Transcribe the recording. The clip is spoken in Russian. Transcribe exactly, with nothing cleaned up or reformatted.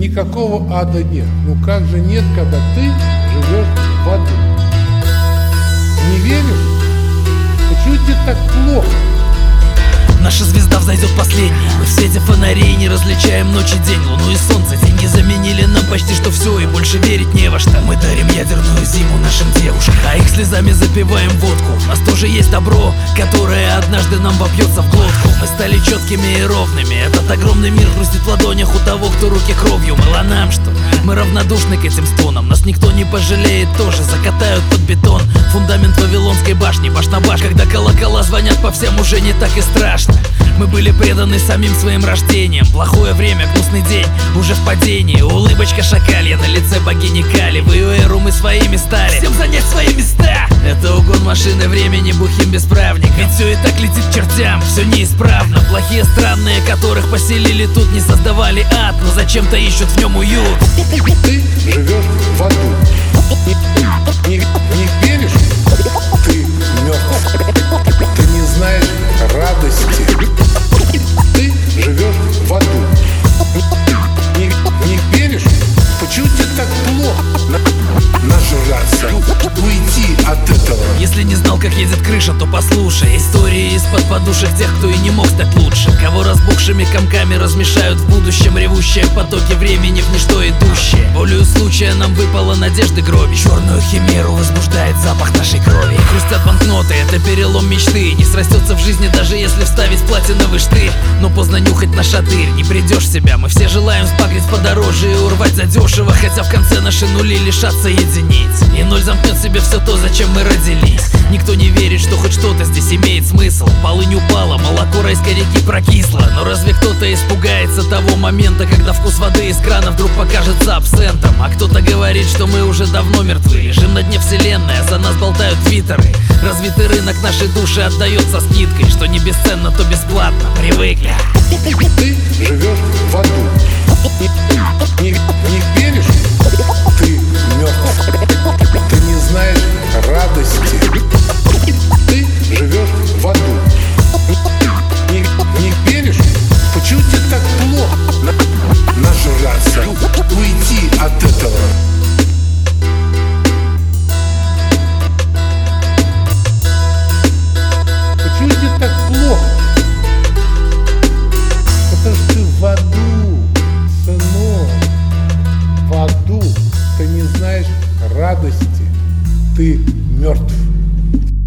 никакого ада нет. Ну как же нет, когда ты живешь в аду? Не веришь? Почему тебе так плохо? Наша звезда взойдет последней. Мы в свете фонарей не различаем ночь и день, луну и солнце. Деньги заменили нам почти что все, и больше верить не во что. Мы дарим ядерную зиму нашим девушкам, а их слезами запиваем водку. У нас тоже есть добро, которое однажды нам вопьется в глотку. Мы стали четкими и ровными. Этот огромный мир хрустит в ладонях у того, кто руки кровью мыл. А нам что? Мы равнодушны к этим стонам. Нас никто не пожалеет тоже, закатают под бетон фундамент Вавилонской башни, баш на баш. Когда колокола звонят по всем, уже не так и страшно. Мы были преданы самим своим рождением. Плохое время, гнусный день, уже в падении. Улыбочка шакалья на лице богини Кали. В ее эру мы своими стали, всем занять свои места. Это угон машины времени бухим бесправник. Ведь все и так летит к чертям, все неисправно. Плохие странные, которых поселили тут, не создавали ад, но зачем-то ищут в нем уют. Ты живешь в аду. Не, не веришь? Ты мертв. Ты не знаешь радости. Ты живешь в аду. Не, не веришь? Почему тебе так плохо? Нажраться, уйти от этого. Если не знал, как едет крыша, то послушай истории из-под подушек тех, кто и не мог стать лучше. Кого разбухшими комками размешают в будущем ревущие потоки времени в ничто идущие. Волею случая нам выпала надежды гроби. Черную химеру возбуждает запах нашей крови. Хрустят банкноты, это перелом мечты. Не срастется в жизни, даже если вставить платиновый штырь. Но поздно нюхать на шатырь, не придешь в себя. Мы все желаем спагрить подороже и урвать задешево, хотя в конце наши нули лишатся единиц. И ноль замкнет себе все то, зачем мы родились. Никто не верит, что хоть что-то здесь имеет смысл. Полынь упала, молоко райской реки прокисло. Но разве кто-то испугается того момента, когда вкус воды из крана вдруг покажется абсентом? А кто-то говорит, что мы уже давно мертвы. Лежим на дне вселенной, а за нас болтают твиттеры. Развитый рынок нашей души отдает со скидкой. Что не бесценно, то бесплатно, привыкли. Ты живешь в аду. Не, не веришь? Ты мертв. Ты не знаешь радости. Ты живешь в аду. Не, не веришь? Почему тебе так плохо? Нажраться, уйти от этого. Почему тебе так плохо? Потому что ты в аду, сынок. В аду. Ты не знаешь радости. Ты мертв.